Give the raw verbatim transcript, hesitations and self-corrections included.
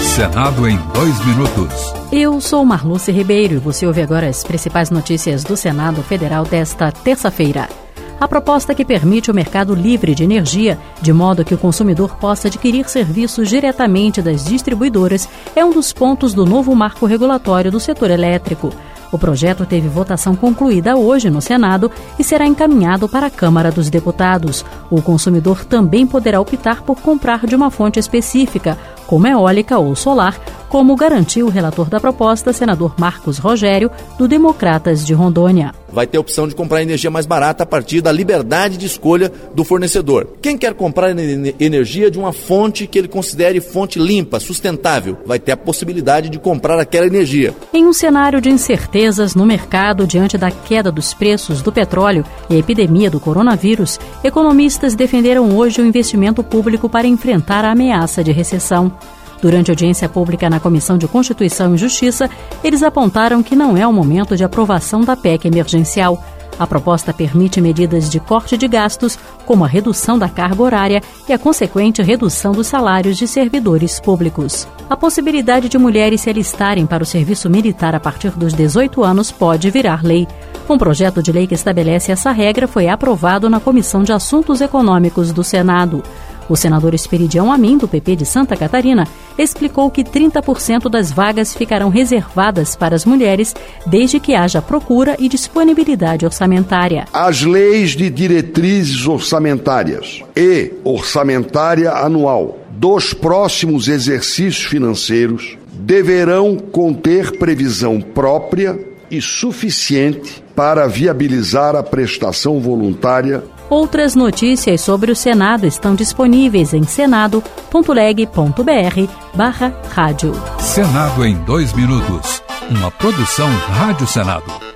Senado em dois minutos. Eu sou Marluce Ribeiro e você ouve agora as principais notícias do Senado Federal desta terça-feira. A proposta que permite o mercado livre de energia, de modo que o consumidor possa adquirir serviços diretamente das distribuidoras, é um dos pontos do novo marco regulatório do setor elétrico. O projeto teve votação concluída hoje no Senado e será encaminhado para a Câmara dos Deputados. O consumidor também poderá optar por comprar de uma fonte específica, como eólica ou solar, como garantiu o relator da proposta, senador Marcos Rogério, do Democratas de Rondônia. Vai ter a opção de comprar energia mais barata a partir da liberdade de escolha do fornecedor. Quem quer comprar energia de uma fonte que ele considere fonte limpa, sustentável, vai ter a possibilidade de comprar aquela energia. Em um cenário de incertezas no mercado diante da queda dos preços do petróleo e a epidemia do coronavírus, economistas defenderam hoje o investimento público para enfrentar a ameaça de recessão. Durante a audiência pública na Comissão de Constituição e Justiça, eles apontaram que não é o momento de aprovação da P E C emergencial. A proposta permite medidas de corte de gastos, como a redução da carga horária e a consequente redução dos salários de servidores públicos. A possibilidade de mulheres se alistarem para o serviço militar a partir dos dezoito anos pode virar lei. Um projeto de lei que estabelece essa regra foi aprovado na Comissão de Assuntos Econômicos do Senado. O senador Esperidião Amin, do P P de Santa Catarina, explicou que trinta por cento das vagas ficarão reservadas para as mulheres, desde que haja procura e disponibilidade orçamentária. As leis de diretrizes orçamentárias e orçamentária anual dos próximos exercícios financeiros deverão conter previsão própria e suficiente para viabilizar a prestação voluntária. Outras notícias sobre o Senado estão disponíveis em senado ponto leg ponto br barra rádio. Senado em dois minutos. Uma produção Rádio Senado.